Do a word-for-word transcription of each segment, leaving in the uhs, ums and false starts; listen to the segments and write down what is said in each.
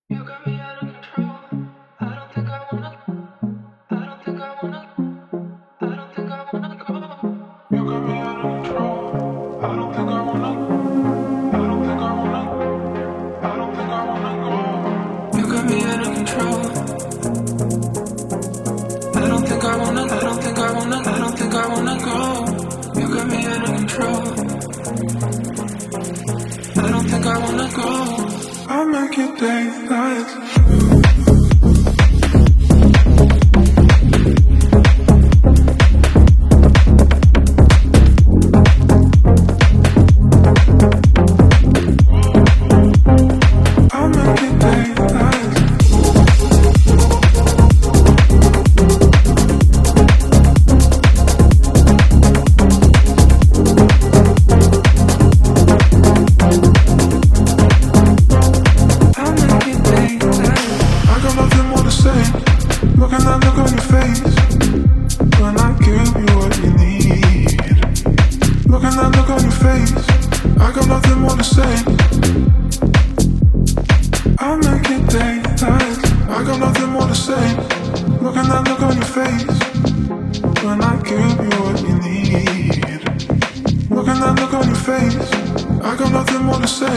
You got me out of control. I don't think I wanna. I don't think I wanna. I don't think I wanna go. You got me out of control. I don't think I wanna. I don't think I wanna. I don't think I wanna go. You got me out of control. I don't think I wanna. I don't think I wanna. I don't think I wanna go. You got me out of control. I don't think I wanna go. I make it daylight. Look at that look on your face when I give you what you need. Look at that look on your face. I got nothing more to say. I'll make it daylight. I got nothing more to say. Look at that look on your face when I give you what you need. Look at that look on your face. I got nothing more to say.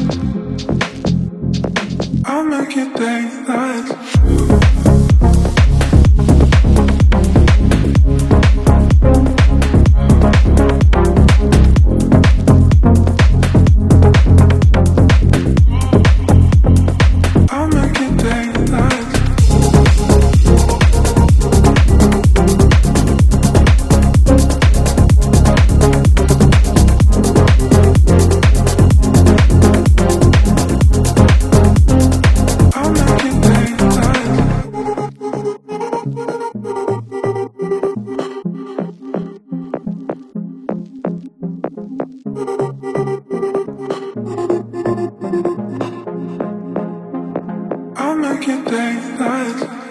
I'll make it daylight. I'll make it daylight.